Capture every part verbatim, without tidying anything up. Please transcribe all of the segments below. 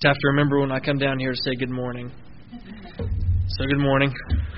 Just have to remember when I come down here to say good morning. So good morning.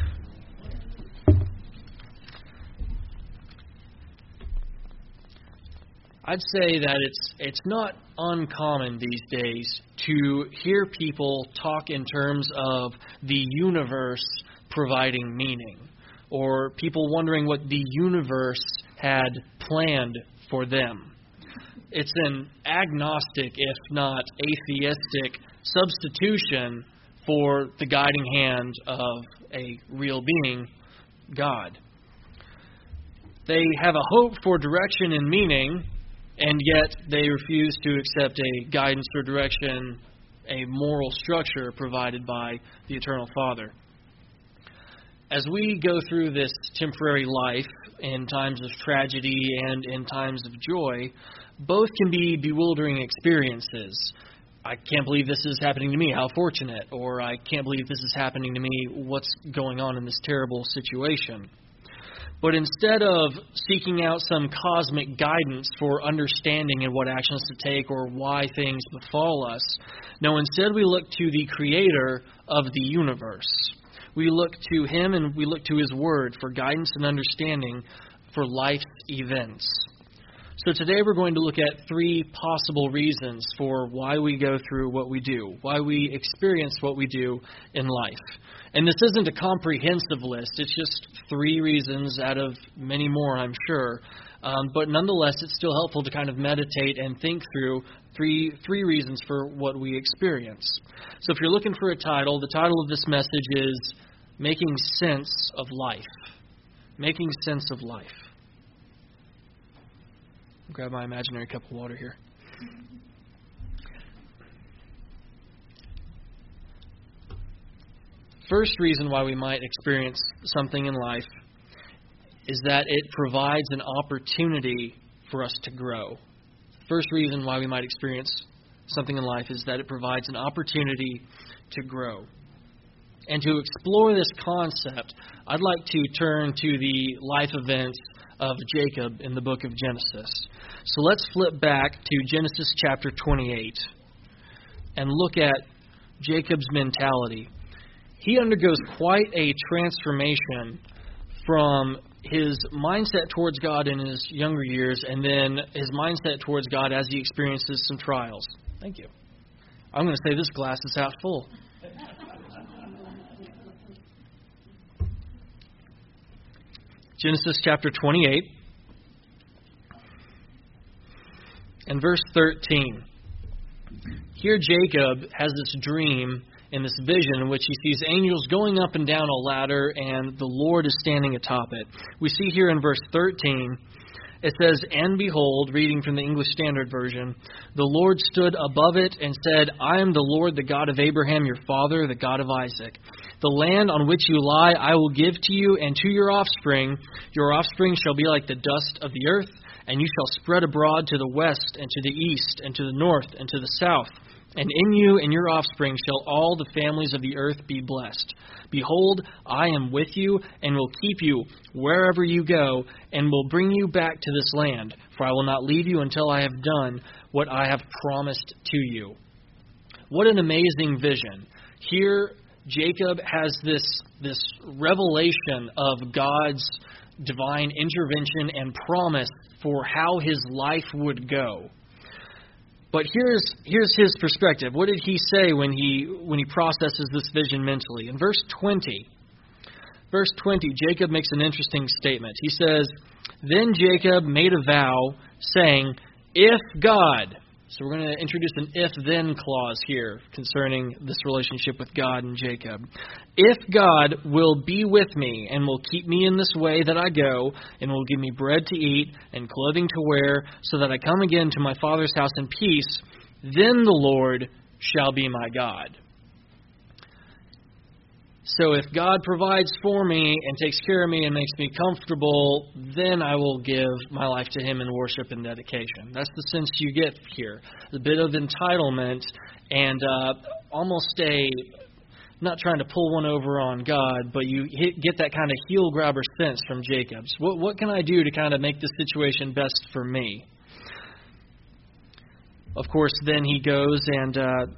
I'd say that it's it's not uncommon these days to hear people talk in terms of the universe providing meaning, or people wondering what the universe had planned for them. It's an agnostic, if not atheistic, substitution for the guiding hand of a real being, God. They have a hope for direction and meaning, and yet they refuse to accept a guidance or direction, a moral structure provided by the Eternal Father. As we go through this temporary life in times of tragedy and in times of joy, both can be bewildering experiences. I can't believe this is happening to me, how fortunate, or I can't believe this is happening to me, what's going on in this terrible situation. But instead of seeking out some cosmic guidance for understanding and what actions to take or why things befall us, no, instead we look to the Creator of the universe. We look to Him and we look to His Word for guidance and understanding for life's events. So today we're going to look at three possible reasons for why we go through what we do, why we experience what we do in life. And this isn't a comprehensive list. It's just three reasons out of many more, I'm sure. Um, but nonetheless, it's still helpful to kind of meditate and think through three three reasons for what we experience. So if you're looking for a title, the title of this message is Making Sense of Life. Making Sense of Life. Grab my imaginary cup of water here. First reason why we might experience something in life is that it provides an opportunity for us to grow. First reason why we might experience something in life is that it provides an opportunity to grow. And to explore this concept, I'd like to turn to the life events of Jacob in the book of Genesis. So let's flip back to Genesis chapter twenty-eight and look at Jacob's mentality. He undergoes quite a transformation from his mindset towards God in his younger years and then his mindset towards God as he experiences some trials. Thank you. I'm going to say this glass is half full. Genesis chapter twenty-eight and verse thirteen. Here Jacob has this dream and this vision in which he sees angels going up and down a ladder and the Lord is standing atop it. We see here in verse thirteen, it says, "And behold," reading from the English Standard Version, "the Lord stood above it and said, I am the Lord, the God of Abraham, your father, the God of Isaac. The land on which you lie I will give to you and to your offspring. Your offspring shall be like the dust of the earth, and you shall spread abroad to the west and to the east and to the north and to the south. And in you and your offspring shall all the families of the earth be blessed. Behold, I am with you and will keep you wherever you go and will bring you back to this land. For I will not leave you until I have done what I have promised to you." What an amazing vision. Here, Jacob has this, this revelation of God's divine intervention and promise for how his life would go. But here's here's his perspective. What did he say when he when he processes this vision mentally? In verse twenty, verse twenty, Jacob makes an interesting statement. He says, "Then Jacob made a vow, saying, if God," so we're going to introduce an if-then clause here concerning this relationship with God and Jacob. "If God will be with me and will keep me in this way that I go, and will give me bread to eat and clothing to wear, so that I come again to my father's house in peace, then the Lord shall be my God." So if God provides for me and takes care of me and makes me comfortable, then I will give my life to Him in worship and dedication. That's the sense you get here. A bit of entitlement and uh, almost a, not trying to pull one over on God, but you hit, get that kind of heel grabber sense from Jacob's. What, what can I do to kind of make this situation best for me? Of course, then he goes and uh,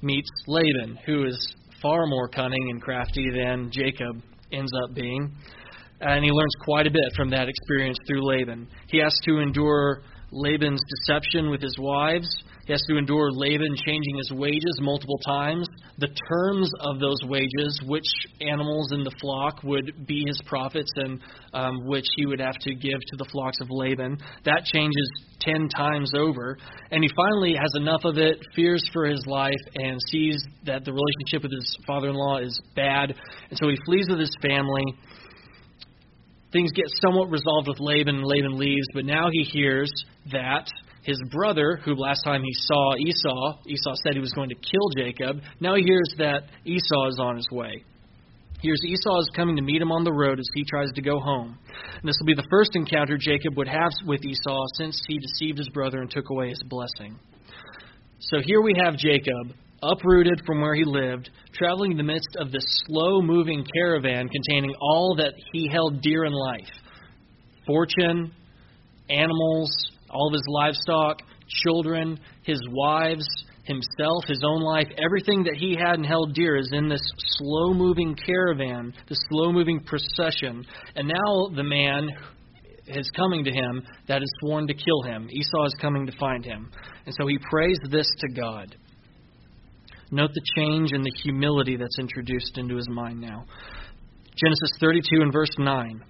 meets Laban, who is far more cunning and crafty than Jacob ends up being. And he learns quite a bit from that experience through Laban. He has to endure Laban's deception with his wives. He has to endure Laban changing his wages multiple times. The terms of those wages, which animals in the flock would be his profits and um, which he would have to give to the flocks of Laban, that changes ten times over. And he finally has enough of it, fears for his life, and sees that the relationship with his father-in-law is bad. And so he flees with his family. Things get somewhat resolved with Laban, and Laban leaves, but now he hears that his brother, who last time he saw Esau, Esau said he was going to kill Jacob, now he hears that Esau is on his way. He hears Esau is coming to meet him on the road as he tries to go home. And this will be the first encounter Jacob would have with Esau since he deceived his brother and took away his blessing. So here we have Jacob, uprooted from where he lived, traveling in the midst of this slow-moving caravan containing all that he held dear in life. Fortune, animals, all of his livestock, children, his wives, himself, his own life, everything that he had and held dear is in this slow-moving caravan, this slow-moving procession. And now the man is coming to him that is sworn to kill him. Esau is coming to find him. And so he prays this to God. Note the change in the humility that's introduced into his mind now. Genesis thirty-two and verse nine.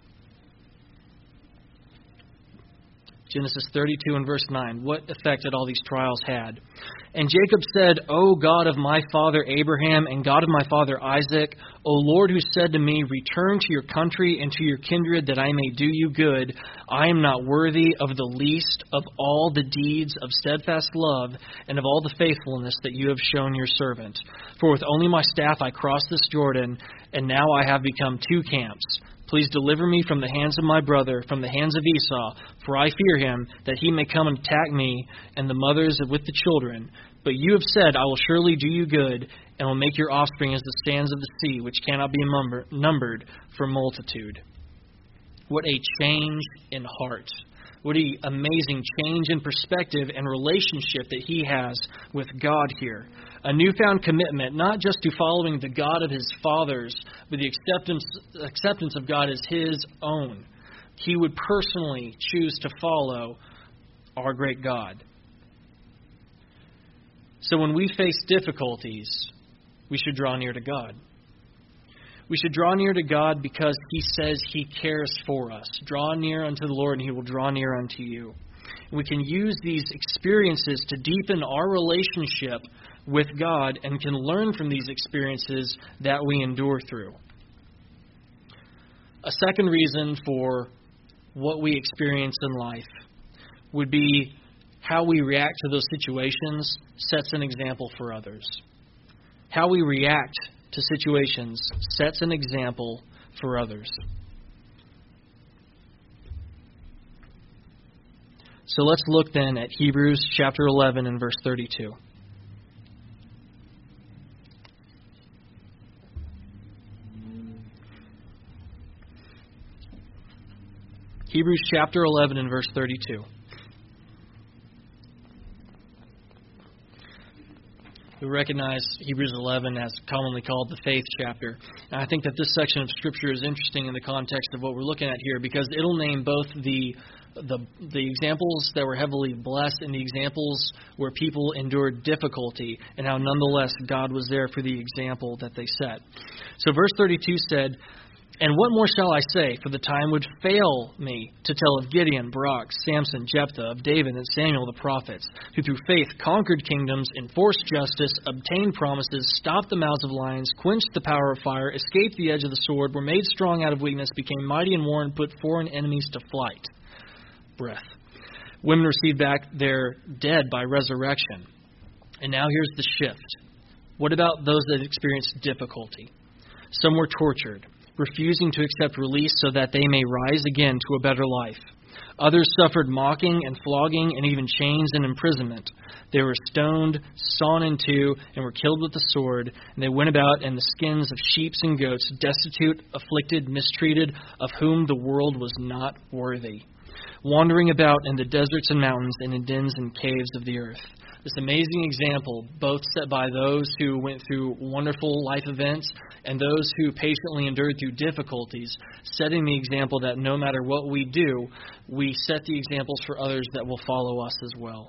Genesis thirty-two and verse nine. What effect had all these trials had? And Jacob said, O God of my father Abraham and God of my father Isaac, O Lord, who said to me, return to your country and to your kindred that I may do you good, I am not worthy of the least of all the deeds of steadfast love and of all the faithfulness that you have shown your servant. For with only my staff I crossed this Jordan, and now I have become two camps. Please deliver me from the hands of my brother, from the hands of Esau, for I fear him, that he may come and attack me and the mothers with the children. But you have said, I will surely do you good, and will make your offspring as the sands of the sea, which cannot be numbered for multitude. What a change in heart. What an amazing change in perspective and relationship that he has with God here. A newfound commitment, not just to following the God of his fathers, but the acceptance, acceptance of God as his own. He would personally choose to follow our great God. So when we face difficulties, we should draw near to God. We should draw near to God because he says he cares for us. Draw near unto the Lord, and he will draw near unto you. And we can use these experiences to deepen our relationship with God and can learn from these experiences that we endure through. A second reason for what we experience in life would be how we react to those situations sets an example for others. How we react to situations sets an example for others. So let's look then at Hebrews chapter eleven and verse thirty-two. Hebrews chapter eleven and verse thirty-two. We recognize Hebrews eleven as commonly called the faith chapter. And I think that this section of Scripture is interesting in the context of what we're looking at here because it'll name both the the the examples that were heavily blessed and the examples where people endured difficulty and how nonetheless God was there for the example that they set. So verse thirty-two said, and what more shall I say? For the time would fail me to tell of Gideon, Barak, Samson, Jephthah, of David and Samuel the prophets, who through faith conquered kingdoms, enforced justice, obtained promises, stopped the mouths of lions, quenched the power of fire, escaped the edge of the sword, were made strong out of weakness, became mighty in war, and put foreign enemies to flight. Breath. Women received back their dead by resurrection. And now here's the shift. What about those that experienced difficulty? Some were tortured, refusing to accept release so that they may rise again to a better life. Others suffered mocking and flogging and even chains and imprisonment. They were stoned, sawn in two, and were killed with the sword. And they went about in the skins of sheep and goats, destitute, afflicted, mistreated, of whom the world was not worthy, wandering about in the deserts and mountains and in dens and caves of the earth. This amazing example, both set by those who went through wonderful life events and those who patiently endured through difficulties, setting the example that no matter what we do, we set the examples for others that will follow us as well.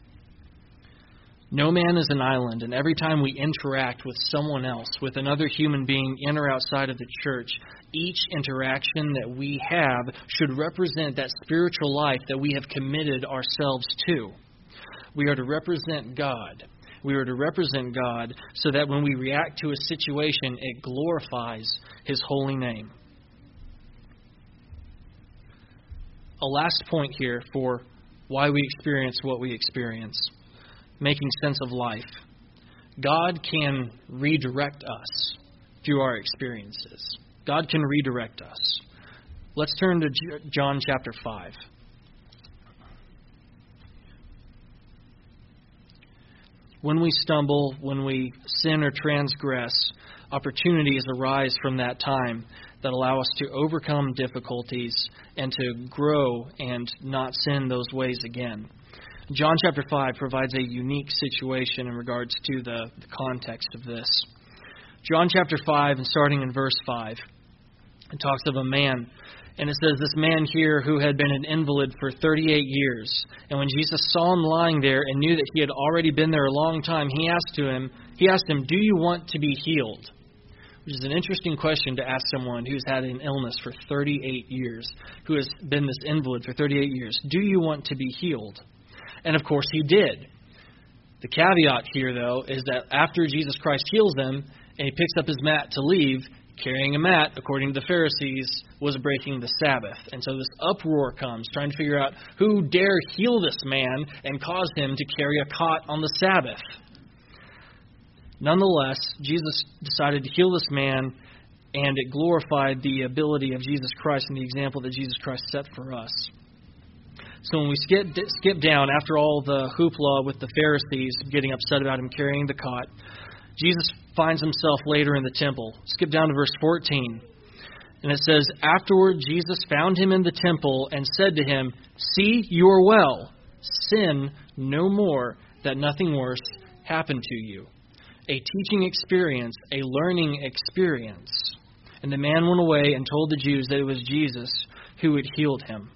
No man is an island, and every time we interact with someone else, with another human being in or outside of the church, each interaction that we have should represent that spiritual life that we have committed ourselves to. We are to represent God. We are to represent God so that when we react to a situation, it glorifies His holy name. A last point here for why we experience what we experience. Making sense of life. God can redirect us through our experiences. God can redirect us. Let's turn to John chapter five. When we stumble, when we sin or transgress, opportunities arise from that time that allow us to overcome difficulties and to grow and not sin those ways again. John chapter five provides a unique situation in regards to the, the context of this. John chapter five, and starting in verse five, it talks of a man. And it says, this man here who had been an invalid for thirty-eight years. And when Jesus saw him lying there and knew that he had already been there a long time, he asked to him, he asked him, do you want to be healed? Which is an interesting question to ask someone who's had an illness for thirty-eight years, who has been this invalid for thirty-eight years. Do you want to be healed? And of course he did. The caveat here, though, is that after Jesus Christ heals him and he picks up his mat to leave, carrying a mat, according to the Pharisees, was breaking the Sabbath. And so this uproar comes, trying to figure out who dare heal this man and cause him to carry a cot on the Sabbath. Nonetheless, Jesus decided to heal this man, and it glorified the ability of Jesus Christ and the example that Jesus Christ set for us. So when we skip, skip down, after all the hoopla with the Pharisees getting upset about him carrying the cot, Jesus finds himself later in the temple. Skip down to verse fourteen. And it says, afterward Jesus found him in the temple and said to him, see, you are well. Sin no more, that nothing worse happen to you. A teaching experience, a learning experience. And the man went away and told the Jews that it was Jesus who had healed him.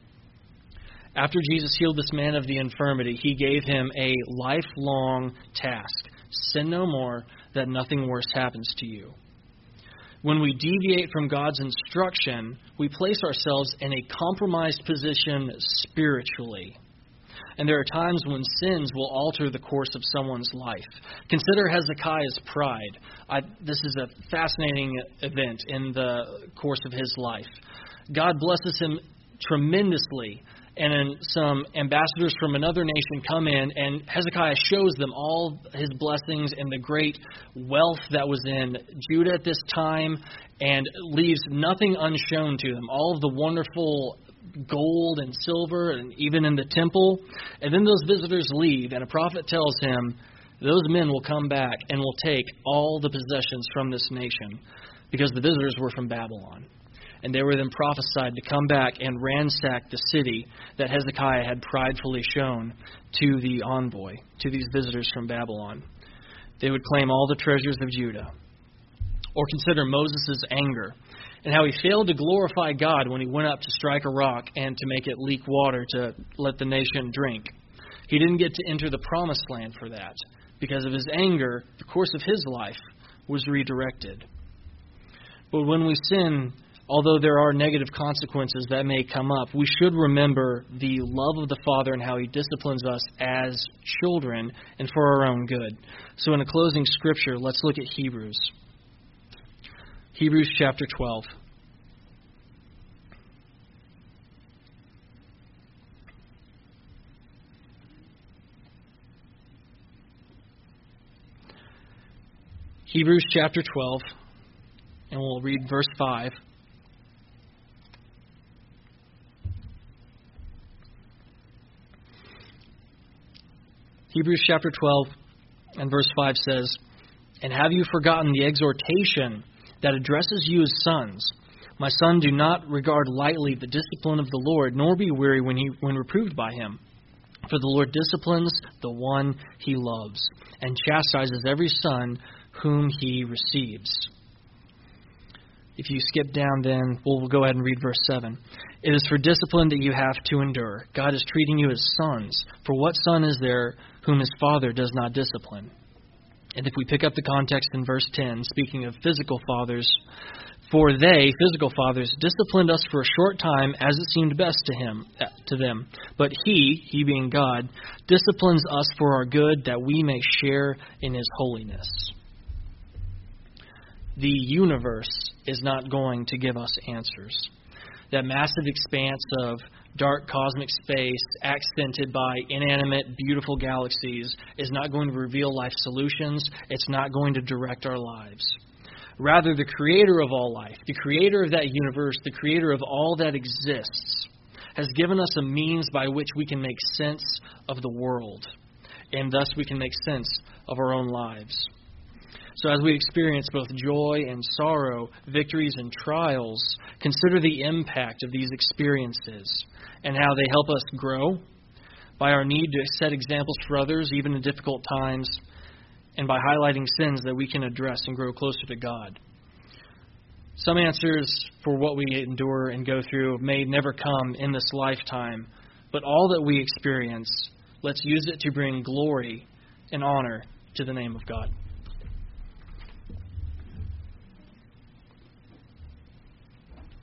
After Jesus healed this man of the infirmity, he gave him a lifelong task. Sin no more, that nothing worse happens to you. When we deviate from God's instruction, we place ourselves in a compromised position spiritually. And there are times when sins will alter the course of someone's life. Consider Hezekiah's pride. I, this is a fascinating event in the course of his life. God blesses him tremendously, and then some ambassadors from another nation come in, and Hezekiah shows them all his blessings and the great wealth that was in Judah at this time, and leaves nothing unshown to them. All of the wonderful gold and silver, and even in the temple. And then those visitors leave, and a prophet tells him, those men will come back and will take all the possessions from this nation, because the visitors were from Babylon. And they were then prophesied to come back and ransack the city that Hezekiah had pridefully shown to the envoy, to these visitors from Babylon. They would claim all the treasures of Judah. Or consider Moses' anger and how he failed to glorify God when he went up to strike a rock and to make it leak water to let the nation drink. He didn't get to enter the promised land for that. Because of his anger, the course of his life was redirected. But when we sin, although there are negative consequences that may come up, we should remember the love of the Father and how He disciplines us as children and for our own good. So in a closing scripture, let's look at Hebrews. Hebrews chapter twelve. Hebrews chapter twelve, and we'll read verse five. Hebrews chapter twelve and verse five says, and have you forgotten the exhortation that addresses you as sons? My son, do not regard lightly the discipline of the Lord, nor be weary when he when reproved by him. For the Lord disciplines the one he loves, and chastises every son whom he receives. If you skip down, then we'll, we'll go ahead and read verse seven. It is for discipline that you have to endure. God is treating you as sons. For what son is there whom his father does not discipline? And if we pick up the context in verse ten, speaking of physical fathers, for they, physical fathers, disciplined us for a short time as it seemed best to him, to them. But he, he being God, disciplines us for our good, that we may share in his holiness. The universe is not going to give us answers. That massive expanse of dark cosmic space, accented by inanimate, beautiful galaxies, is not going to reveal life solutions. It's not going to direct our lives. Rather, the creator of all life, the creator of that universe, the creator of all that exists, has given us a means by which we can make sense of the world, and thus we can make sense of our own lives. So as we experience both joy and sorrow, victories and trials, consider the impact of these experiences and how they help us grow by our need to set examples for others, even in difficult times, and by highlighting sins that we can address and grow closer to God. Some answers for what we endure and go through may never come in this lifetime, but all that we experience, let's use it to bring glory and honor to the name of God.